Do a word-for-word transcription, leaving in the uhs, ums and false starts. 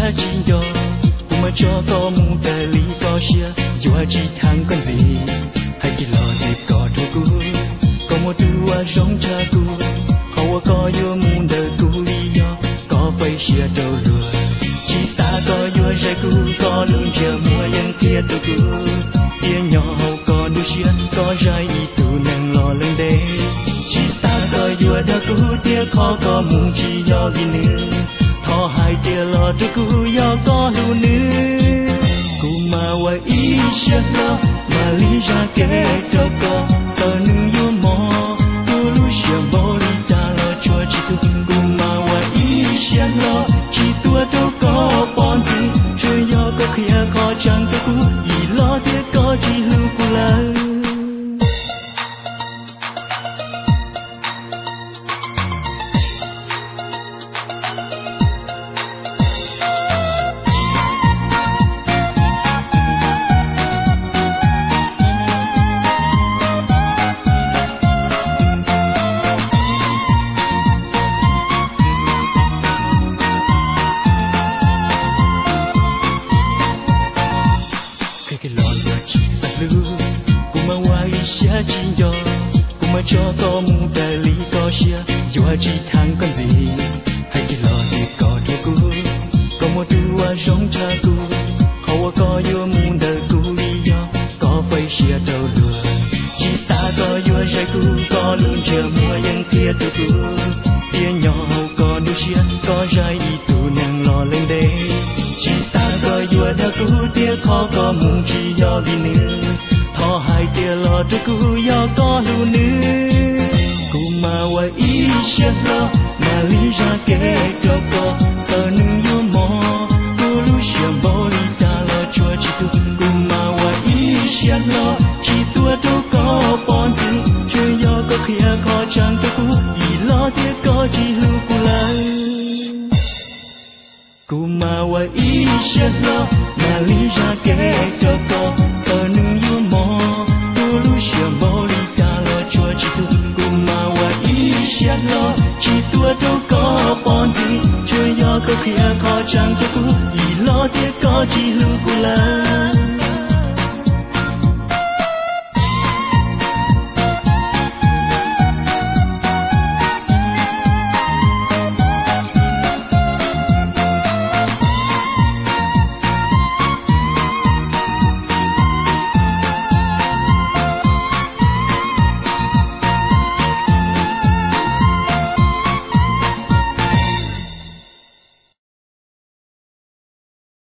chín đó cũng mà cho có muốn đời lý có xia dù chỉ thằng con gì hay chỉ lo để có thôi cũ có một thứ à giống cha cũ họ có yêu muốn đời cũ lý do có phải xia đâu lừa chỉ ta có yêu trái cũ có lưng chờ mùa yên kia tôi cũ kia nhỏ hậu có đôi xia có trái ý tu nàng lo lưng đây chỉ ta có yêu đời cũ tia khó có muốn chỉ do gì nữa thọ hai tia lo tôi cũ do có lu nữa cũ mà quay ý xia lo mà lý ra kể cho có giờ nương yêu mò cũ lu xia bồ lý ta lo cho chỉ tu cũ mà quay ý xia lo chỉ tua đâu có bọn gì chơi do có khía khó chẳng tôi cũ ý lo tia có chỉ lưu cũ là cái lon vừa chỉ sạch lư cũng mà ngoài xia chín đó cũng mà cho có muốn đời lý có xia dù chỉ thằng con gì hay cái lon để có thôi cũ có một thứ à giống cha cũ họ có yêu muốn đời cũ lý do có phải xia đâu lừa chỉ ta có yêu trái cũ có luôn chờ mùa yên kia tôi cũ tia nhỏ có đôi xia có trái ý tu nàng lo lên đây chỉ ta có yêu đời cũ tia khó có muốn chỉ do gì nữa thọ hai tia lo cho cũ do có luôn nữa cũ mà quay ý xia lo mà lý ra kể cho có giờ nương yêu mò cũ lu xia bồ lý ta lo cho chỉ tu cũ mà quay ý xia lo chỉ tua đâu có bọn gì chơi do có khía khó chẳng cho cũ ý lo tia có chỉ lưu cũ lại cũ mà quay ý xia lo mà lý ra kể cho có giờ nương yêu mò cũ lu xia bồ lý ta lo cho chỉ tu cũ mà quay ý xia lo chỉ tua đâu có bọn gì chơi do có khía khó chẳng cho cũ ý lo tia có chỉ lưu cũ lại